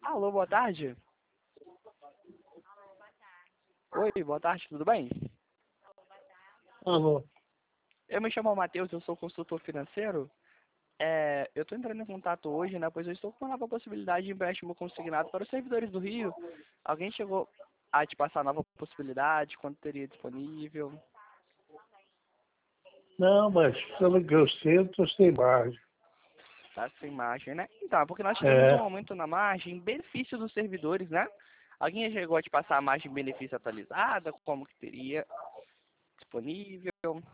Alô, boa tarde. Oi, boa tarde, tudo bem? Alô. Eu me chamo Matheus, eu sou consultor financeiro. Eu estou entrando em contato hoje, né, pois eu estou com uma nova possibilidade de empréstimo consignado para os servidores do Rio. Alguém chegou a te passar a nova possibilidade, quanto teria disponível? Não, mas pelo que eu sei, eu estou sem margem. Tá sem margem, né? Então, é porque nós tivemos um É, aumento na margem em benefício dos servidores, né? Alguém já chegou a te passar a margem de benefício atualizada, como que teria disponível?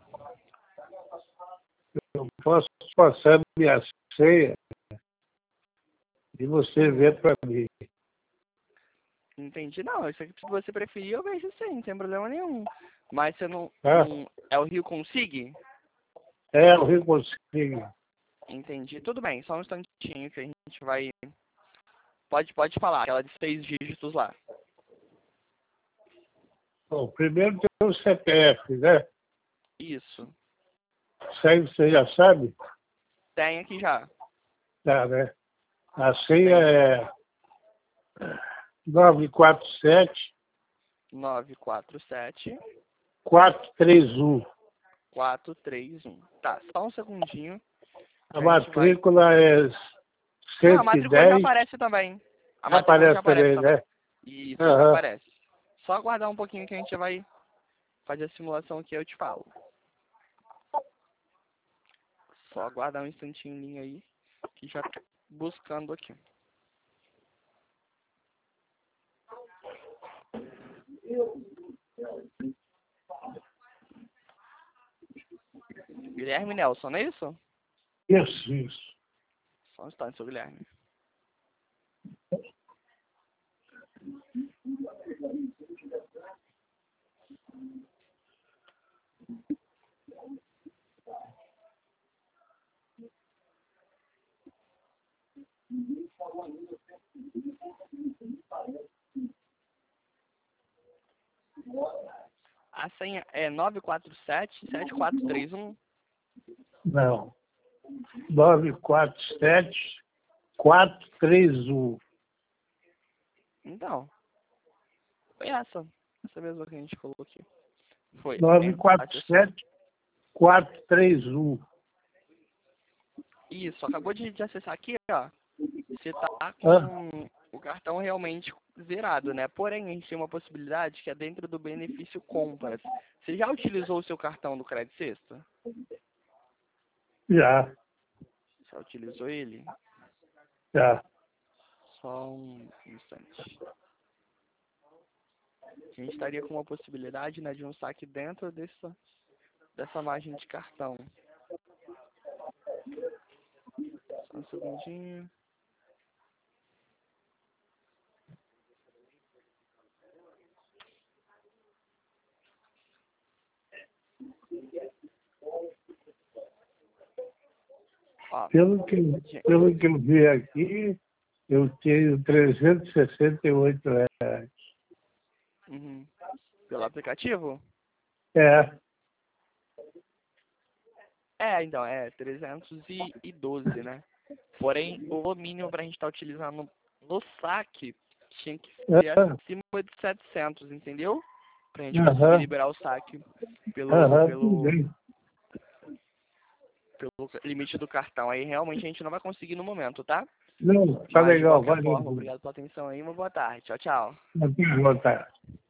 eu posso passar minha senha e você vê para mim. Entendi. Não, isso aqui, se você preferir, eu vejo sim, não tem problema nenhum. Mas você Tá? é o Rio Consig? É, o Rio Consigo. Entendi. Tudo bem, só um instantinho que a gente vai... Pode falar, aquela de 6 dígitos lá. Bom, primeiro tem o CPF, né? Isso. Isso aí você já sabe? Tem aqui já. Tá, né? A senha Tem. é 947 947 431. 431. Tá, só um segundinho A que a gente vai... matrícula é Não, a matrícula já 110. aparece também. A Já matrícula já aparece aparece também, também. né? Isso, já Aham. aparece. Só aguardar um pouquinho que a gente vai fazer a simulação aqui, eu te falo. Só aguardar um instantinho em linha aí, que já tô buscando aqui. Guilherme Nelson, não é isso? Isso. Só um instante, seu Guilherme. A senha é 947-7431. Não. 947 431. Então, foi essa. Essa mesma que a gente colocou aqui. Foi. Acessou. 947 431. Isso, acabou de acessar aqui, ó. Você tá Ah, com o cartão realmente zerado, né? Porém, a gente tem uma possibilidade que é dentro do benefício compras. Você já utilizou o seu cartão do Crédito Sexta? já, Já utilizou ele? já. Só um instante. A gente estaria com uma possibilidade, né, de um saque dentro dessa margem de cartão. Só um segundinho. Ó, Pelo que eu vi aqui, eu tenho R$ 368. uhum. Pelo aplicativo? É, Então, é 312, né? Porém, o mínimo para a gente estar utilizando no saque tinha que ser aham, acima de 700, entendeu? Pra gente conseguir aham, liberar o saque pelo, aham, tudo pelo, bem. pelo limite do cartão. Aí realmente a gente não vai conseguir no momento, tá? Não, tá Mas de legal, qualquer valeu. forma, obrigado pela atenção aí, uma boa tarde. Tchau, tchau. Até boa tarde.